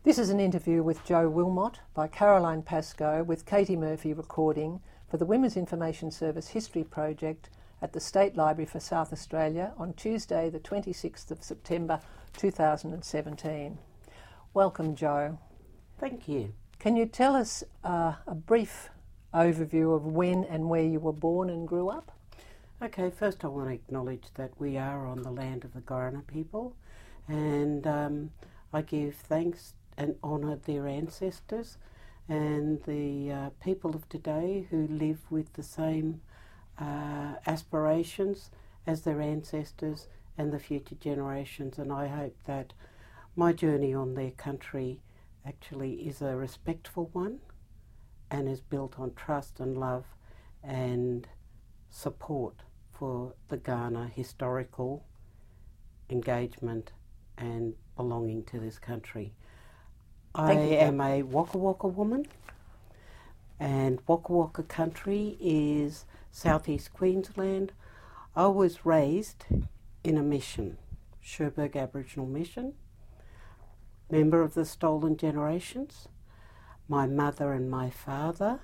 This is an interview with Jo Wilmot by Caroline Pascoe with Katie Murphy recording for the Women's Information Service History Project at the State Library for South Australia on Tuesday the 26th of September 2017. Welcome, Jo. Thank you. Can you tell us a brief overview of when and where you were born and grew up? Okay, first I want to acknowledge that we are on the land of the Kaurna people, and I give thanks and honour their ancestors and the people of today who live with the same aspirations as their ancestors and the future generations. And I hope that my journey on their country actually is a respectful one and is built on trust and love and support for the Kaurna historical engagement and belonging to this country. I am a Waka Waka woman, and Waka Waka country is southeast Queensland. I was raised in a mission, Cherbourg Aboriginal Mission, member of the Stolen Generations. My mother and my father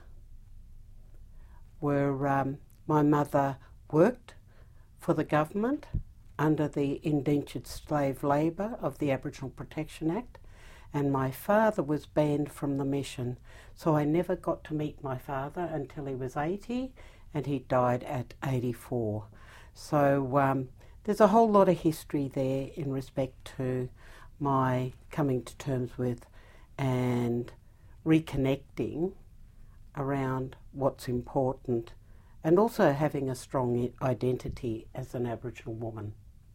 were, my mother worked for the government under the Indentured Slave Labour of the Aboriginal Protection Act, and my father was banned from the mission. So I never got to meet my father until he was 80, and he died at 84. So there's a whole lot of history there in respect to my coming to terms with and reconnecting around what's important, and also having a strong identity as an Aboriginal woman.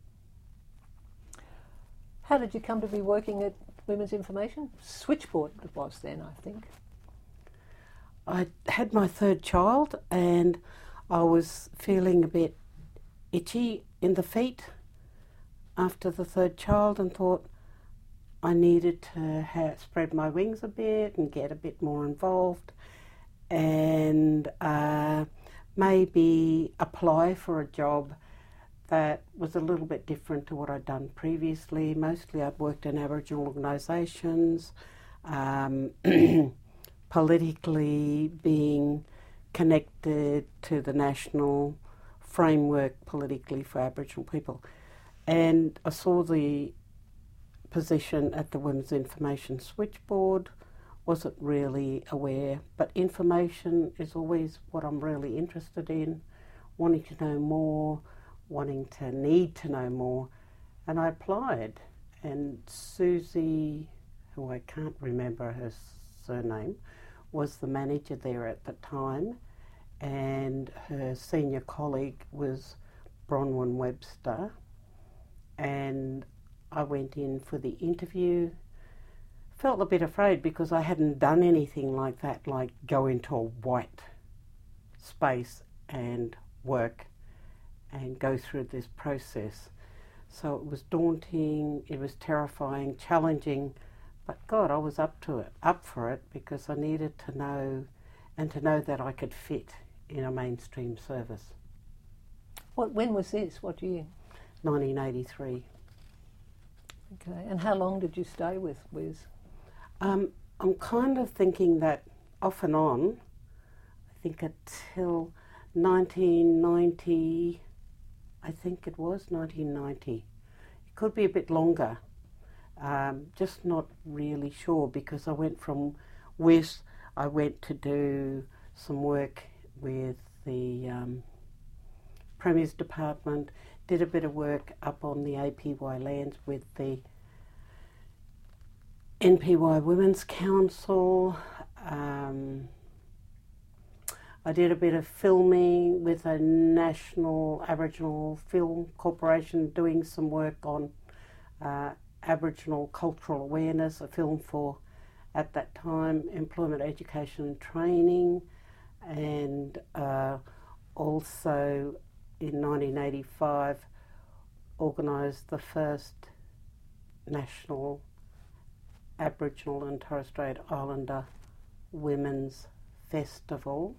How did you come to be working at Women's Information? Switchboard it was then, I think. I had my third child and I was feeling a bit itchy in the feet after the third child, and thought I needed to spread my wings a bit and get a bit more involved, and maybe apply for a job that was a little bit different to what I'd done previously. Mostly I'd worked in Aboriginal organisations, politically being connected to the national framework politically for Aboriginal people. And I saw the position at the Women's Information Switchboard, wasn't really aware, but information is always what I'm really interested in, wanting to know more, need to know more, and I applied. And Susie, who I can't remember her surname, was the manager there at the time, and her senior colleague was Bronwyn Webster, and I went in for the interview. Felt a bit afraid because I hadn't done anything like that, like go into a white space and work and go through this process. So it was daunting, it was terrifying, challenging, but God, I was up for it, because I needed to know, and to know that I could fit in a mainstream service. When was this? What year? 1983. Okay, and how long did you stay with Wiz? I'm kind of thinking that off and on, I think until 1990, I think it was 1990. It could be a bit longer, just not really sure, because I went from Wiz, I went to do some work with the Premier's Department, did a bit of work up on the APY lands with the NPY Women's Council. I did a bit of filming with a National Aboriginal Film Corporation, doing some work on Aboriginal cultural awareness, a film for, at that time, employment, education and training, and also in 1985 organised the first national Aboriginal and Torres Strait Islander Women's Festival,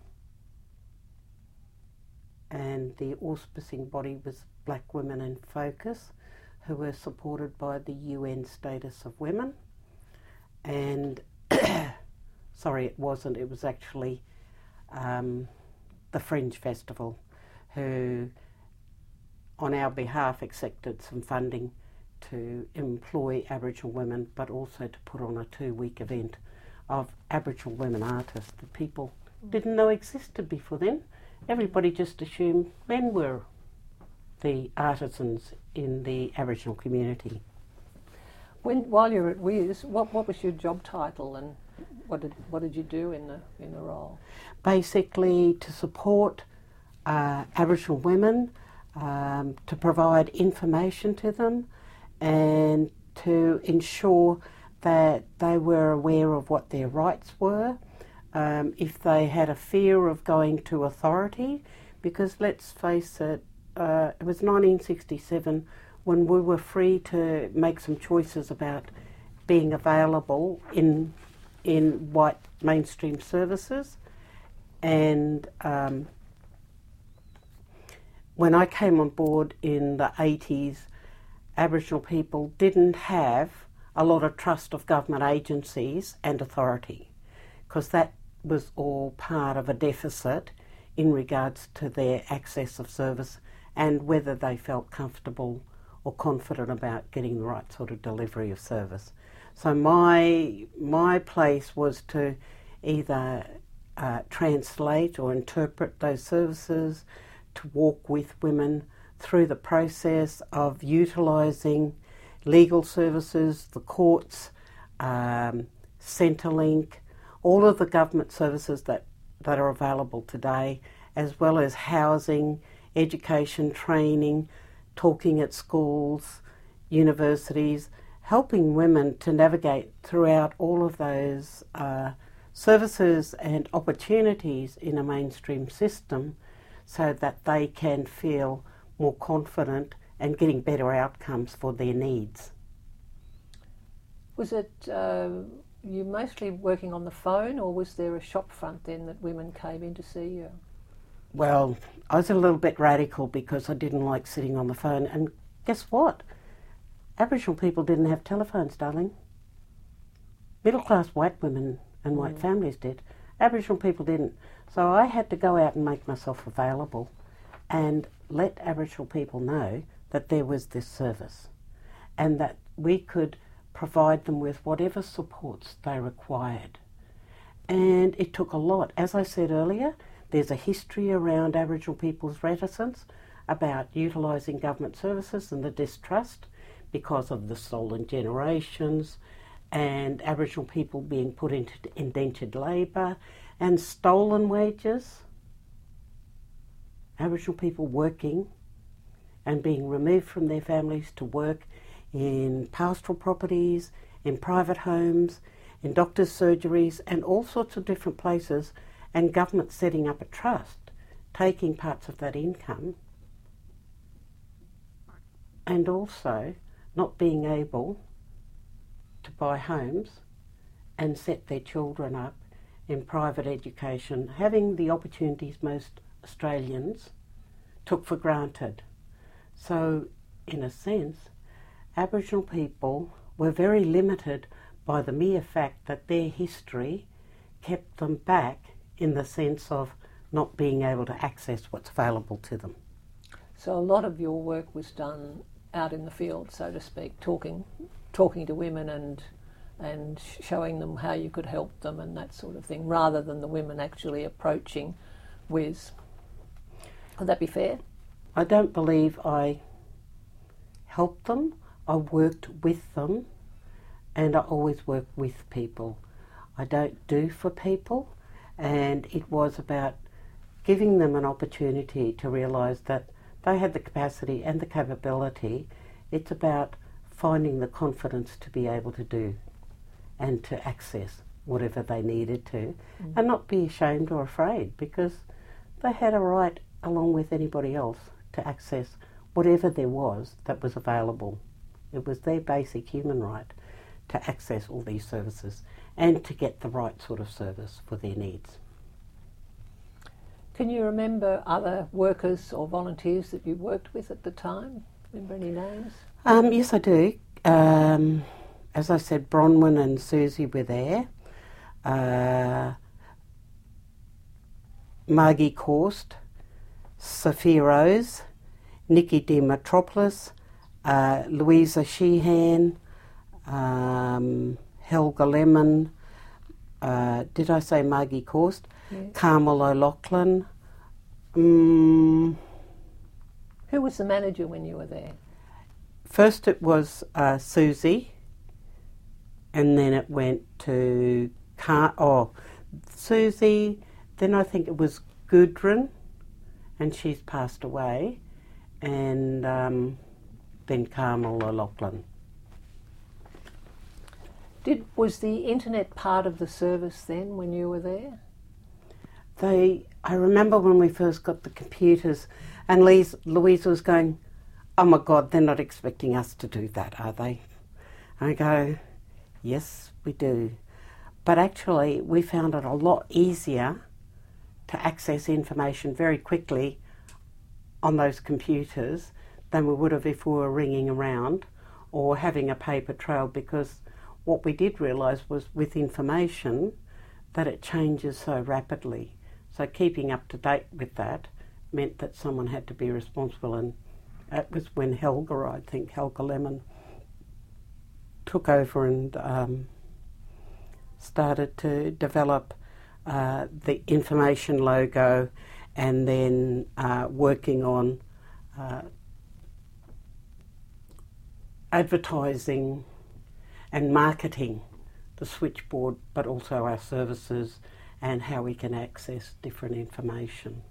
and the auspicing body was Black Women in Focus, who were supported by the UN Status of Women. and sorry, it wasn't. It was actually the Fringe Festival, who on our behalf accepted some funding to employ Aboriginal women, but also to put on a 2-week event of Aboriginal women artists that people didn't know existed before then. Everybody just assumed men were the artisans in the Aboriginal community. While you were at WIS, what was your job title, and what did you do in the role? Basically, to support Aboriginal women, to provide information to them, and to ensure that they were aware of what their rights were. If they had a fear of going to authority, because let's face it, it was 1967 when we were free to make some choices about being available in white mainstream services. And when I came on board in the 80s, Aboriginal people didn't have a lot of trust of government agencies and authority, because that was all part of a deficit in regards to their access of service and whether they felt comfortable or confident about getting the right sort of delivery of service. So my place was to either translate or interpret those services, to walk with women through the process of utilising legal services, the courts, Centrelink, all of the government services that are available today, as well as housing, education, training, talking at schools, universities, helping women to navigate throughout all of those services and opportunities in a mainstream system so that they can feel more confident and getting better outcomes for their needs. Was it you mostly working on the phone, or was there a shop front then that women came in to see you? Well, I was a little bit radical because I didn't like sitting on the phone, and guess what? Aboriginal people didn't have telephones, darling. Middle-class white women and white families did. Aboriginal people didn't. So I had to go out and make myself available and let Aboriginal people know that there was this service and that we could provide them with whatever supports they required. And it took a lot. As I said earlier, there's a history around Aboriginal people's reticence about utilising government services and the distrust because of the stolen generations and Aboriginal people being put into indentured labour and stolen wages. Aboriginal people working and being removed from their families to work in pastoral properties, in private homes, in doctors' surgeries and all sorts of different places, and government setting up a trust, taking parts of that income, and also not being able to buy homes and set their children up in private education, having the opportunities most Australians took for granted. So, in a sense, Aboriginal people were very limited by the mere fact that their history kept them back in the sense of not being able to access what's available to them. So a lot of your work was done out in the field, so to speak, talking to women and showing them how you could help them and that sort of thing, rather than the women actually approaching WIS. Would that be fair? I don't believe I helped them. I worked with them, and I always work with people. I don't do for people, and it was about giving them an opportunity to realise that they had the capacity and the capability. It's about finding the confidence to be able to do and to access whatever they needed to, and not be ashamed or afraid, because they had a right, along with anybody else, to access whatever there was that was available. It was their basic human right to access all these services and to get the right sort of service for their needs. Can you remember other workers or volunteers that you worked with at the time? Remember any names? Yes, I do. as I said, Bronwyn and Susie were there. Margie Korst, Sophia Rose, Nikki Demetropoulos, Louisa Sheehan, Helga Lemon, did I say Margie Korst? Yes. Carmel O'Loughlin. Who was the manager when you were there? First it was Susie, and then it went to Susie, then I think it was Gudrun, and she's passed away, and then Carmel O'Loughlin. Was the internet part of the service then when you were there? I remember when we first got the computers, and Louisa was going, "Oh my God, they're not expecting us to do that, are they?" I go, "Yes, we do." But actually, we found it a lot easier to access information very quickly on those computers than we would have if we were ringing around or having a paper trail, because what we did realise was with information that it changes so rapidly. So keeping up to date with that meant that someone had to be responsible, and that was when Helga Lemon took over and started to develop the information logo, and then working on advertising and marketing the switchboard, but also our services and how we can access different information.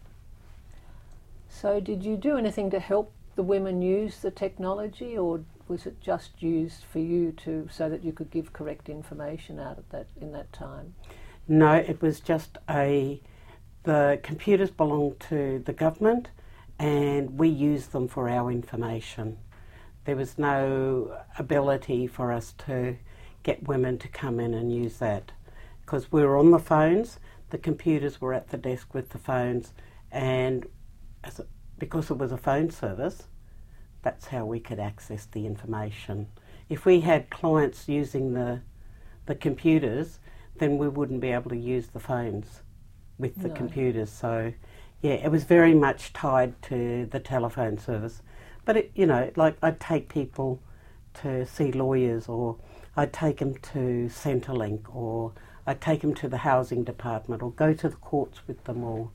So did you do anything to help the women use the technology, or was it just used for you so that you could give correct information out in that time? No, it was just the computers belonged to the government, and we used them for our information. There was no ability for us to get women to come in and use that, because we were on the phones, the computers were at the desk with the phones, and because it was a phone service, that's how we could access the information. If we had clients using the computers, then we wouldn't be able to use the phones with the computers. So, yeah, it was very much tied to the telephone service. But, like I'd take people to see lawyers, or I'd take them to Centrelink, or I'd take them to the housing department, or go to the courts with them, or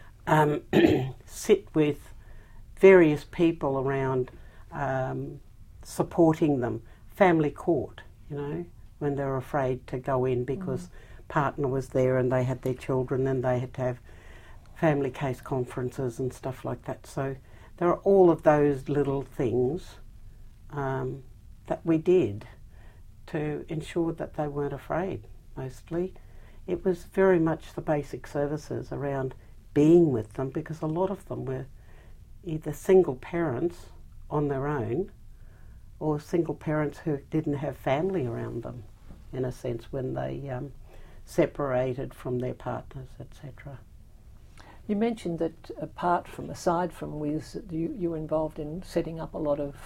sit with various people around supporting them. Family court, when they were afraid to go in because partner was there and they had their children, and they had to have family case conferences and stuff like that. So there are all of those little things that we did to ensure that they weren't afraid, mostly. It was very much the basic services around being with them, because a lot of them were either single parents on their own, or single parents who didn't have family around them, in a sense, when they separated from their partners, etc. You mentioned that aside from WIS, that you were involved in setting up a lot of,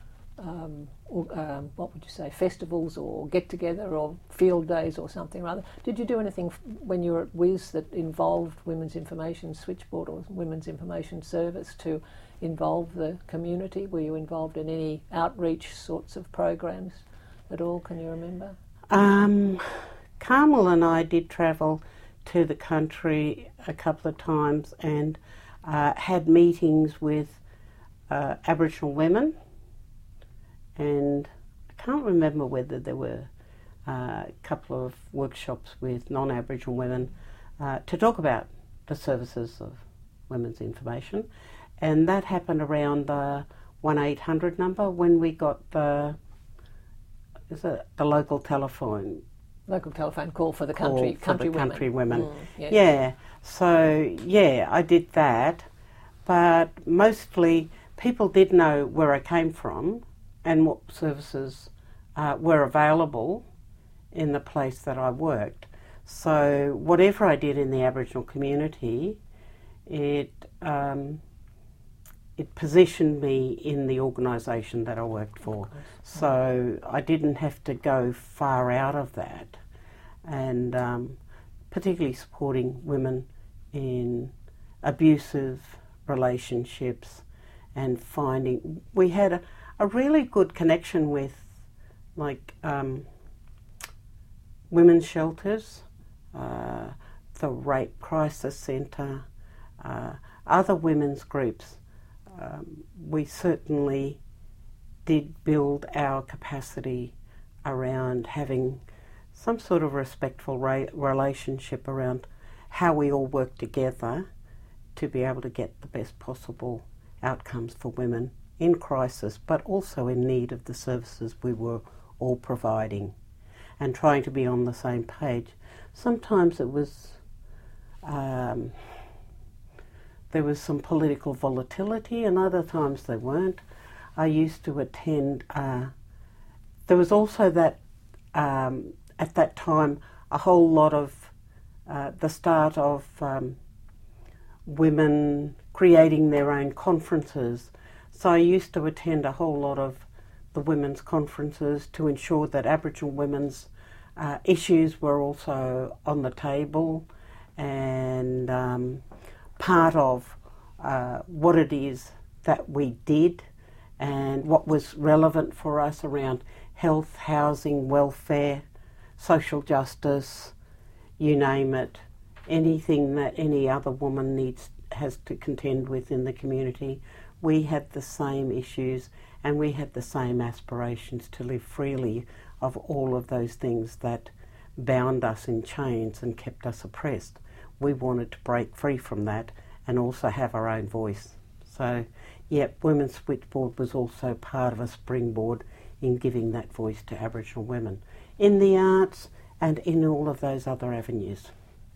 what would you say, festivals or get-together or field days or something rather. Did you do anything when you were at WIS that involved Women's Information Switchboard or Women's Information Service to involve the community? Were you involved in any outreach sorts of programs at all? Can you remember? Carmel and I did travel to the country a couple of times and had meetings with Aboriginal women, and I can't remember whether there were a couple of workshops with non-Aboriginal women to talk about the services of women's information, and that happened around the 1-800 number when we got the local telephone. Local telephone call for the country women. Yes. Yeah, so yeah, I did that, but mostly people did know where I came from and what services were available in the place that I worked. So whatever I did in the Aboriginal community, it it positioned me in the organisation that I worked for. So I didn't have to go far out of that. And particularly supporting women in abusive relationships and finding... We had a really good connection with women's shelters, the Rape Crisis Centre, other women's groups. We certainly did build our capacity around having some sort of respectful relationship around how we all work together to be able to get the best possible outcomes for women in crisis, but also in need of the services we were all providing, and trying to be on the same page. Sometimes it was there was some political volatility, and other times there weren't. I used to attend, there was also that, at that time, a whole lot of the start of women creating their own conferences. So I used to attend a whole lot of the women's conferences to ensure that Aboriginal women's issues were also on the table, and part of what it is that we did and what was relevant for us around health, housing, welfare, social justice, you name it, anything that any other woman has to contend with in the community. We had the same issues and we had the same aspirations to live freely of all of those things that bound us in chains and kept us oppressed. We wanted to break free from that and also have our own voice. So, yeah, Women's Switchboard was also part of a springboard in giving that voice to Aboriginal women in the arts and in all of those other avenues.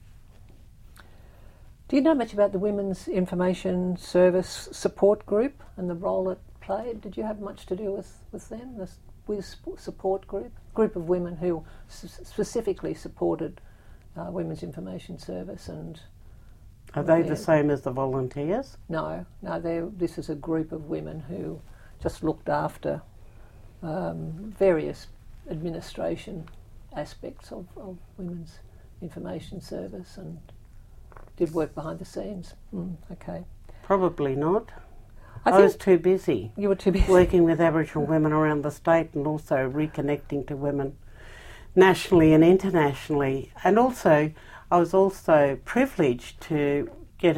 Do you know much about the Women's Information Service support group and the role it played? Did you have much to do with them, the WIS support group of women who specifically supported Women's Information Service? And are they the same as the volunteers? No, this is a group of women who just looked after various administration aspects of Women's Information Service and did work behind the scenes. Okay. Probably not. I was too busy. You were too busy. Working with Aboriginal women around the state and also reconnecting to women nationally and internationally. And also, I was also privileged to get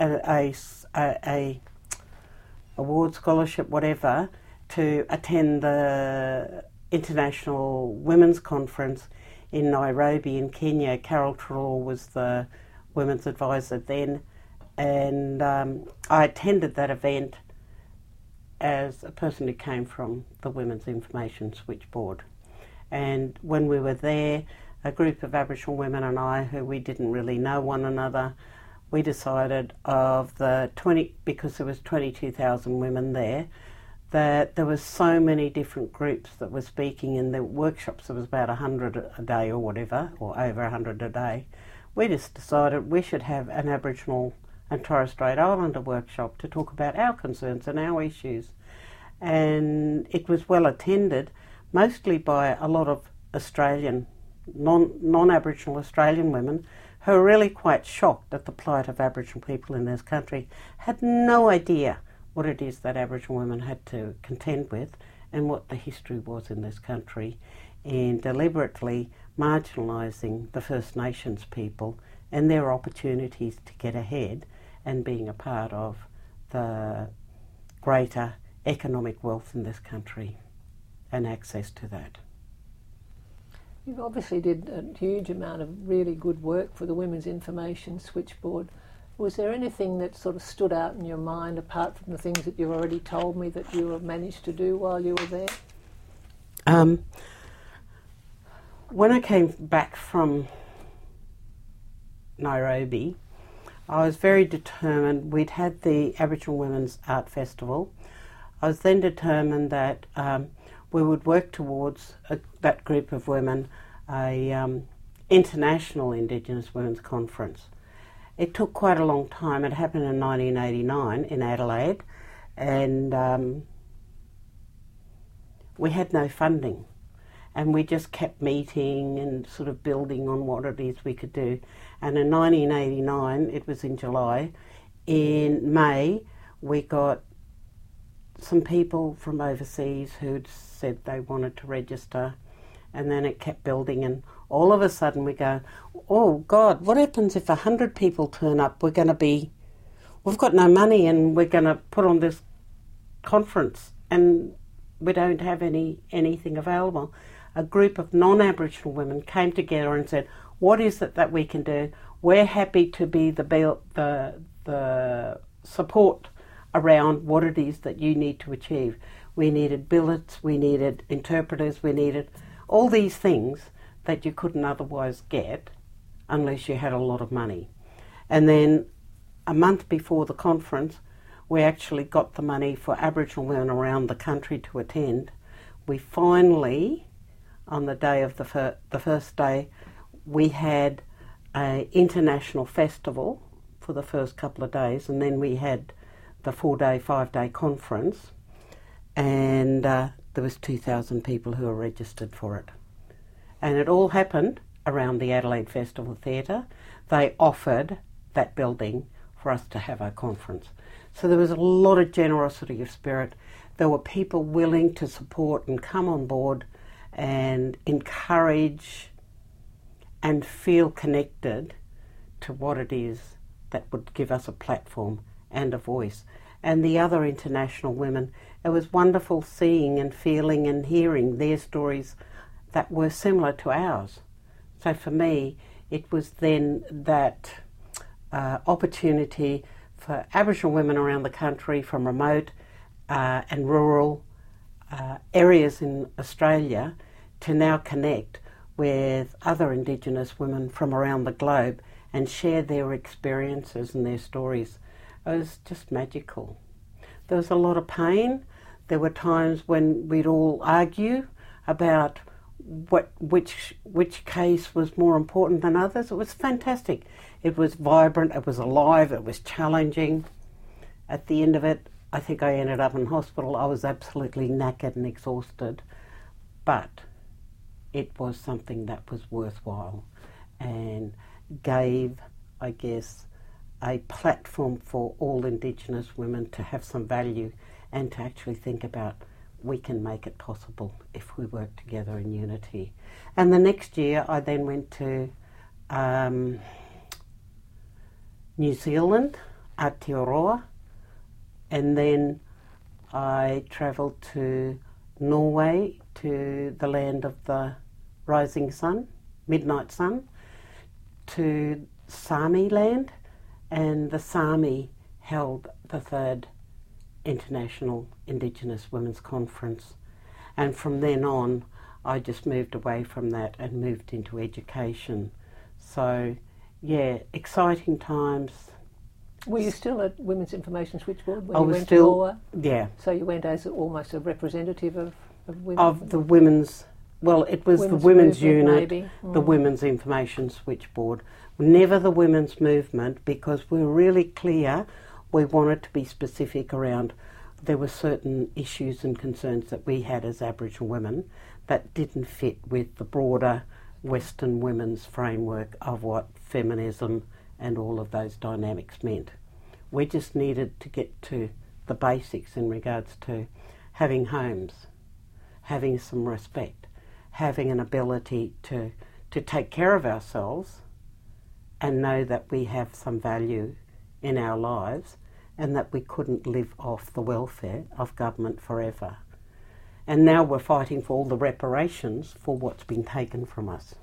a award, scholarship, whatever, to attend the International Women's Conference in Nairobi in Kenya. Carol Trelaw was the women's advisor then, and I attended that event as a person who came from the Women's Information Switchboard. And when we were there, a group of Aboriginal women and I, who we didn't really know one another, we decided because there was 22,000 women there, that there was so many different groups that were speaking in the workshops. There was about 100 a day or whatever, or over 100 a day. We just decided we should have an Aboriginal and Torres Strait Islander workshop to talk about our concerns and our issues. And it was well attended, mostly by a lot of Australian, non-Aboriginal Australian women who were really quite shocked at the plight of Aboriginal people in this country, had no idea what it is that Aboriginal women had to contend with and what the history was in this country, and deliberately marginalising the First Nations people and their opportunities to get ahead and being a part of the greater economic wealth in this country and access to that. You obviously did a huge amount of really good work for the Women's Information Switchboard. Was there anything that sort of stood out in your mind, apart from the things that you've already told me that you have managed to do while you were there? When I came back from Nairobi, I was very determined. We'd had the Aboriginal Women's Art Festival. I was then determined that we would work towards that group of women a international Indigenous Women's Conference. It took quite a long time. It happened in 1989 in Adelaide, and we had no funding. And we just kept meeting and sort of building on what it is we could do. And in 1989, it was in July, in May, we got some people from overseas who'd said they wanted to register, and then it kept building, and all of a sudden we go, oh God, what happens if 100 people turn up? We've got no money and we're going to put on this conference and we don't have anything available. A group of non-Aboriginal women came together and said, what is it that we can do? We're happy to be the support around what it is that you need to achieve. We needed billets, we needed interpreters, we needed all these things that you couldn't otherwise get unless you had a lot of money. And then a month before the conference, we actually got the money for Aboriginal women around the country to attend. We finally, on the day of the first day, we had an international festival for the first couple of days, and then we had the 4-day, 5-day conference, and there was 2,000 people who were registered for it. And it all happened around the Adelaide Festival Theatre. They offered that building for us to have our conference. So there was a lot of generosity of spirit. There were people willing to support and come on board and encourage and feel connected to what it is that would give us a platform and a voice. And the other international women, it was wonderful seeing and feeling and hearing their stories that were similar to ours. So for me, it was then that opportunity for Aboriginal women around the country from remote and rural areas in Australia to now connect with other Indigenous women from around the globe and share their experiences and their stories. It was just magical. There was a lot of pain. There were times when we'd all argue about which case was more important than others. It was fantastic. It was vibrant, it was alive, it was challenging. At the end of it, I think I ended up in hospital. I was absolutely knackered and exhausted, but it was something that was worthwhile and gave, I guess, a platform for all Indigenous women to have some value and to actually think about we can make it possible if we work together in unity. And the next year I then went to New Zealand, Aotearoa, and then I travelled to Norway, to the land of the rising sun, midnight sun, to Sami land, and the Sami held the 3rd International Indigenous Women's Conference. And from then on, I just moved away from that and moved into education. So, yeah, exciting times. Were you still at Women's Information Switchboard when I you was went still, to Norway? Yeah. So you went as almost a representative of women? Of the women's, well, it was the women's unit, the Women's Information Switchboard. Never the women's movement, because we were really clear we wanted to be specific around there were certain issues and concerns that we had as Aboriginal women that didn't fit with the broader Western women's framework of what feminism and all of those dynamics meant. We just needed to get to the basics in regards to having homes, having some respect, having an ability to take care of ourselves and know that we have some value in our lives and that we couldn't live off the welfare of government forever. And now we're fighting for all the reparations for what's been taken from us.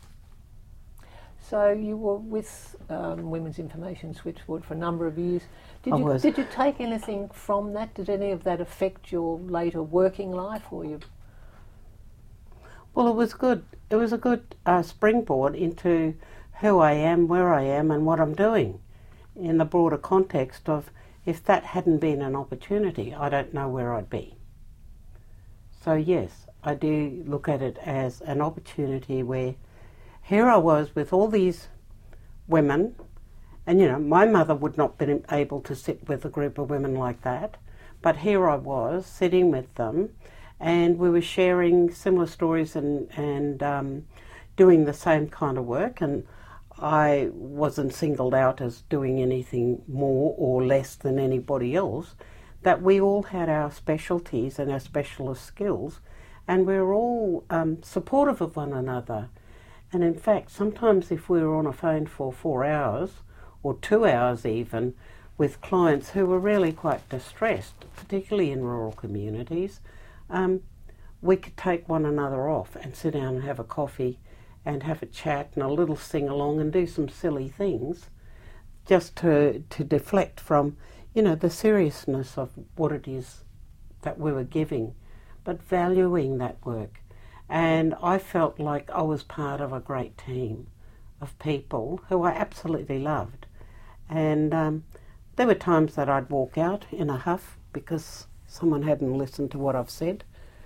So you were with Women's Information Switchboard for a number of years. Did you take anything from that? Did any of that affect your later working life, or you? Well, it was good. It was a good springboard into who I am, where I am, and what I'm doing in the broader context of if that hadn't been an opportunity, I don't know where I'd be. So yes, I do look at it as an opportunity where here I was with all these women, and you know, my mother would not have been able to sit with a group of women like that, But here I was sitting with them, and we were sharing similar stories and doing the same kind of work. And I wasn't singled out as doing anything more or less than anybody else, that we all had our specialties and our specialist skills, and we were all supportive of one another. And in fact, sometimes if we were on a phone for 4 hours, or 2 hours even, with clients who were really quite distressed, particularly in rural communities, we could take one another off and sit down and have a coffee and have a chat and a little sing-along and do some silly things just to deflect from, you know, the seriousness of what it is that we were giving, but valuing that work. And I felt like I was part of a great team of people who I absolutely loved. And there were times that I'd walk out in a huff because someone hadn't listened to what I've said.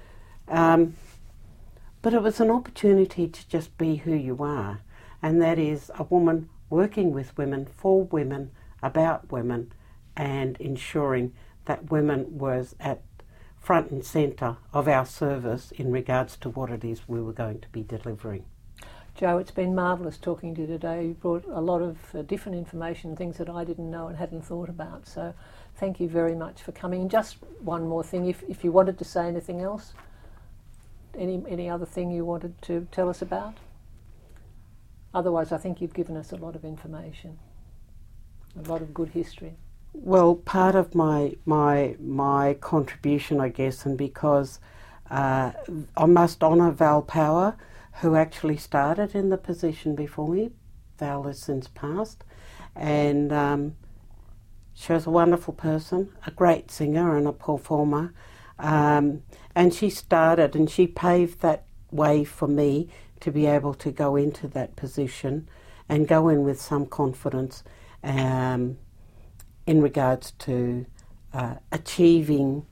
But it was an opportunity to just be who you are, and that is a woman working with women, for women, about women, and ensuring that women was at front and centre of our service in regards to what it is we were going to be delivering. Jo, it's been marvellous talking to you today. You brought a lot of different information, things that I didn't know and hadn't thought about. So thank you very much for coming. And just one more thing, if you wanted to say anything else, any other thing you wanted to tell us about? Otherwise, I think you've given us a lot of information, a lot of good history. Well, part of my contribution, I guess, and because I must honour Val Power, who actually started in the position before me. Val has since passed, and she was a wonderful person, a great singer and a performer, and she started and she paved that way for me to be able to go into that position and go in with some confidence in regards to achieving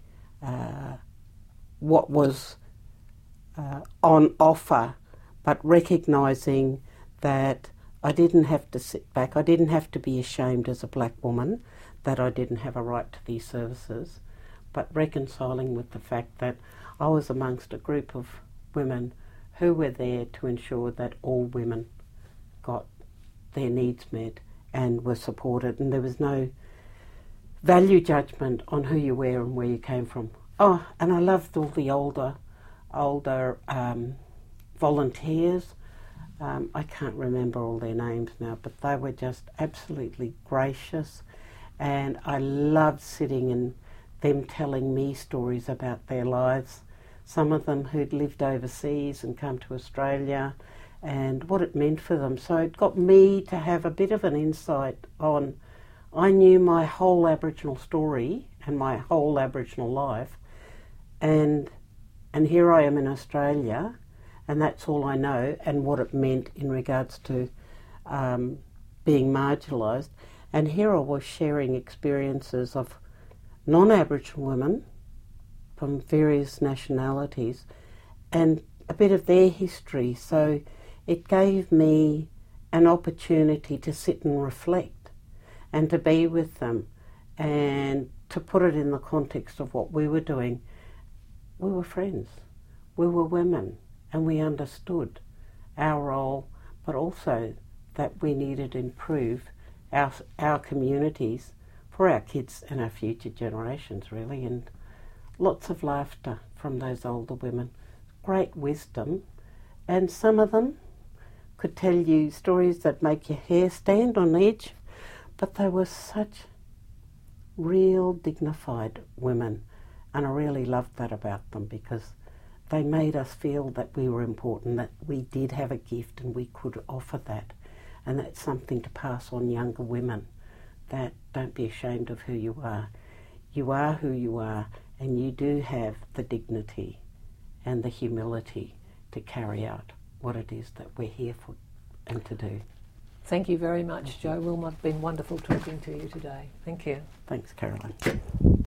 what was on offer, but recognising that I didn't have to sit back, I didn't have to be ashamed as a black woman that I didn't have a right to these services, but reconciling with the fact that I was amongst a group of women who were there to ensure that all women got their needs met and were supported, and there was no value judgment on who you were and where you came from. Oh, and I loved all the older volunteers. I can't remember all their names now, but they were just absolutely gracious, and I loved sitting and them telling me stories about their lives. Some of them who'd lived overseas and come to Australia and what it meant for them. So it got me to have a bit of an insight on, I knew my whole Aboriginal story and my whole Aboriginal life, and here I am in Australia, and that's all I know, and what it meant in regards to being marginalised. And here I was sharing experiences of non-Aboriginal women from various nationalities and a bit of their history. So it gave me an opportunity to sit and reflect and to be with them and to put it in the context of what we were doing. We were friends, we were women, and we understood our role, but also that we needed to improve our communities for our kids and our future generations, really. And lots of laughter from those older women, great wisdom, and some of them could tell you stories that make your hair stand on edge, but they were such real dignified women, and I really loved that about them, because they made us feel that we were important, that we did have a gift and we could offer that. And that's something to pass on younger women, that don't be ashamed of who you are. You are who you are, and you do have the dignity and the humility to carry out what it is that we're here for and to do. Thank you very much, Jo Wilmot. It's been wonderful talking to you today. Thank you. Thanks, Caroline.